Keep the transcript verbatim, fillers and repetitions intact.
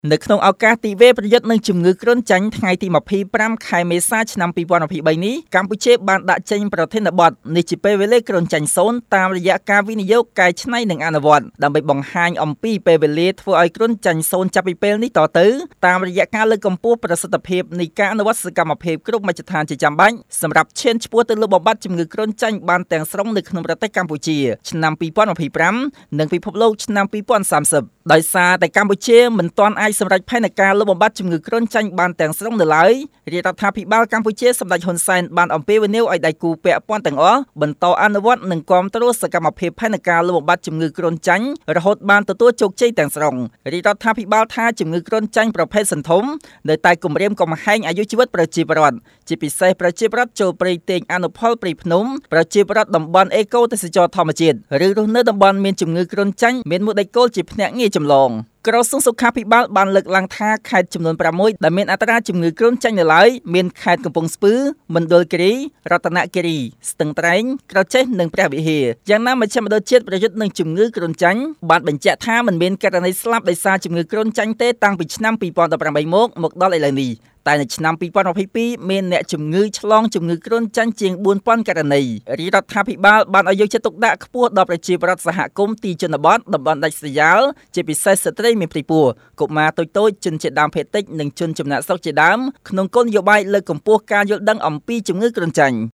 នៅក្នុងឱកាសទិវាប្រយុទ្ធនឹងជំងឺគ្រុនចាញ់ថ្ងៃទីម្ភៃប្រាំខែមេសាឆ្នាំពីរពាន់ម្ភៃបីនេះកម្ពុជាបានដាក់ចេញប្រធានបទនេះជាពេលវេលាគ្រុនចាញ់សូន្យតាមរយៈការវិនិយោគកែច្នៃនិងអនុវត្តដើម្បីបង្ហាញអំពីពេលវេលាធ្វើឲ្យគ្រុនចាញ់សូន្យចាប់ពីពេលនេះតទៅតាមរយៈការលើកកម្ពស់ប្រសិទ្ធភាពនៃការអនុវត្តសកម្មភាពគ្រប់មជ្ឈដ្ឋានជាចាំបាច់សម្រាប់ឈានឆ្ពោះទៅលើបំបត្តិជំងឺគ្រុនចាញ់បានទាំងស្រុងនៅក្នុងប្រទេសកម្ពុជាឆ្នាំពីរពាន់ម្ភៃប្រាំនិងពិភពលោកឆ្នាំពីរពាន់សាមសិបដោយសារតែកម្ពុជាមិនទាន់អាចសម្រេចផែនការលុបបំបាត់ជំងឺគ្រុនចាញ់បានទាំងស្រុងនៅឡើយរាជរដ្ឋាភិបាលកម្ពុជាសម្ដេចហ៊ុនសែនបានអំពាវនាវឲ្យដៃគូពាក់ព័ន្ធទាំងអស់បន្តអនុវត្តនិងគាំទ្រសកម្មភាពផែនការលុបបំបាត់ជំងឺគ្រុនចាញ់រហូតបានទទួលជោគជ័យទាំងស្រុងរាជរដ្ឋាភិបាលថាជំងឺគ្រុនចាញ់ប្រភេទសន្ធំនៅតែគំរាមកំហែងអាយុជីវិតប្រជាពលរដ្ឋជាពិសេសប្រជាពលរដ្ឋចូលព្រៃតេងអនុផលព្រៃភ្នំប្រជាពលរដ្ឋតំបន់អេកូទេសចរធម្មជាតិឬរស់នៅតំបន់មានជំងឺគ្រុនចាញ់មានមុខដៃគោលជាភ្នាក់ងារចម្លងក្រសួងសុខាភិបាលបានលើកឡើងថាខេត្តចំនួនប្រាំមួយដែលមានអត្រាជំងឺគ្រុនចាញ់នៅឡើយមានខេត្តកំពង់ស្ពឺមណ្ឌលគិរីរតនគិរីស្ទឹងត្រែងក្រចេះនិងព្រះវិហារយ៉ាងណាមជ្ឈមណ្ឌលជាតិប្រយុទ្ធនឹងជំងឺគ្រុនចាញ់បានបញ្ជាក់ថាមិនមានករណីស្លាប់ដោយសារជំងឺគ្រុនចាញ់ទេតាំងពីឆ្នាំពីរពាន់ដប់ប្រាំបីមកមកដល់ឥឡូវនេះតែនៅឆ្នាំពីរពាន់ម្ភៃពីរមានអ្នកជំងឺឆ្លងជំងឺគ្រុនចាញ់ជាងបួនពាន់ករណីរាជរដ្ឋាភិបាលបានឲ្យយកចិត្តទុកដាក់ខ្ពស់ដល់ប្រជាពលរដ្ឋសហគមន៍ទីជនបទតំបន់ដាច់ស្រយាលជាពិសេសស្ត្រីមានផ្ទៃពោះកុមារតូចៗជនជាតិដើមភាគតិចនិងជនចំណាក់ស្រុកជាដើមក្នុងគោលនយោបាយលើកកម្ពស់ការយល់ដឹងអំពីជំងឺគ្រុនចាញ់